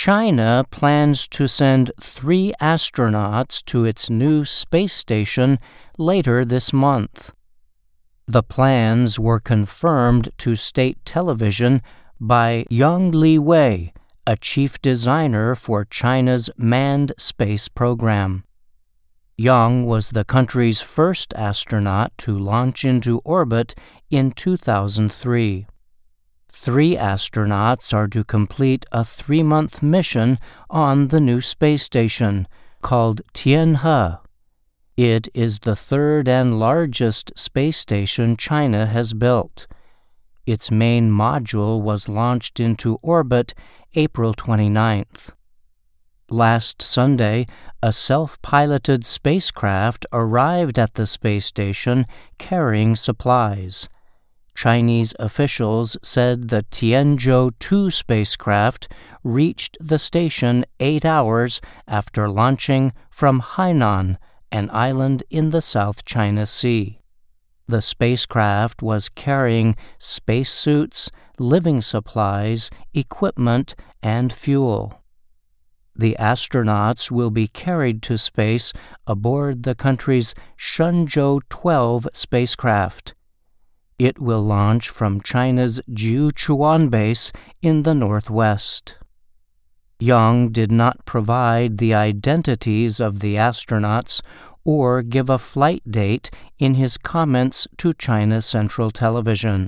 China plans to send 3 astronauts to its new space station later this month. The plans were confirmed to state television by Yang Liwei, a chief designer for China's manned space program. Yang was the country's first astronaut to launch into orbit in 2003. 3 astronauts are to complete a 3-month mission on the new space station, called Tianhe. It is the 3rd and largest space station China has built. Its main module was launched into orbit April 29th. Last Sunday, a self-piloted spacecraft arrived at the space station carrying supplies. Chinese officials said the Tianzhou-2 spacecraft reached the station 8 hours after launching from Hainan, an island in the South China Sea. The spacecraft was carrying spacesuits, living supplies, equipment, and fuel. The astronauts will be carried to space aboard the country's Shenzhou-12 spacecraft. It will launch from China's Jiuquan base in the northwest. Yang did not provide the identities of the astronauts or give a flight date in his comments to China Central Television.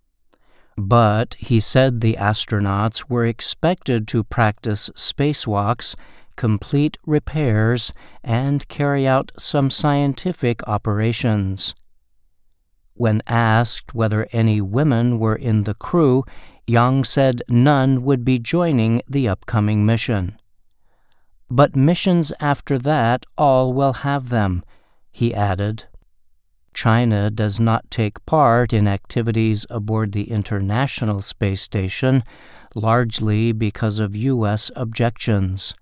But he said the astronauts were expected to practice spacewalks, complete repairs, and carry out some scientific operations. When asked whether any women were in the crew, Yang said none would be joining the upcoming mission. But missions after that all will have them, he added. China does not take part in activities aboard the International Space Station, largely because of U.S. objections.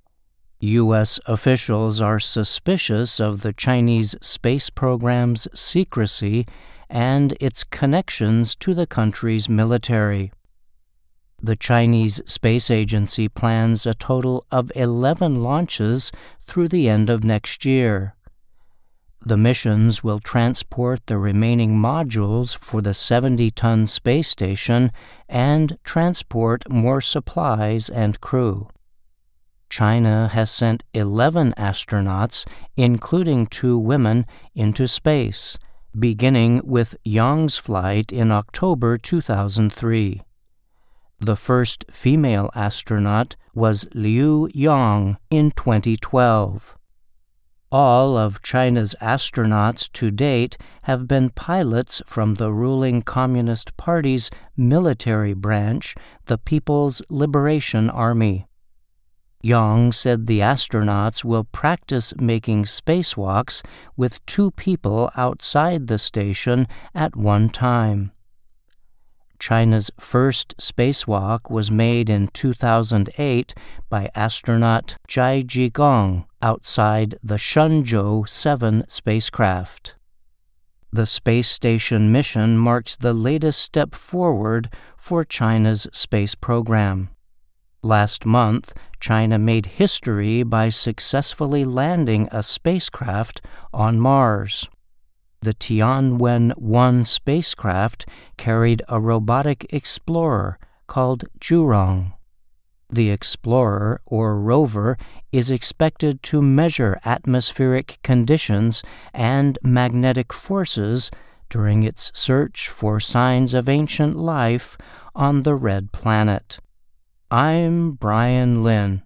U.S. officials are suspicious of the Chinese space program's secrecy and its connections to the country's military. The Chinese Space Agency plans a total of 11 launches through the end of next year. The missions will transport the remaining modules for the 70-ton space station and transport more supplies and crew. China has sent 11 astronauts, including 2 women, into space, beginning with Yang's flight in October 2003. The first female astronaut was Liu Yang in 2012. All of China's astronauts to date have been pilots from the ruling Communist Party's military branch, the People's Liberation Army. Yang said the astronauts will practice making spacewalks with 2 people outside the station at one time. China's first spacewalk was made in 2008 by astronaut Zhai Jigong outside the Shenzhou-7 spacecraft. The space station mission marks the latest step forward for China's space program. Last month, China made history by successfully landing a spacecraft on Mars. The Tianwen-1 spacecraft carried a robotic explorer called Zhurong. The explorer, or rover, is expected to measure atmospheric conditions and magnetic forces during its search for signs of ancient life on the Red Planet. I'm Brian Lynn.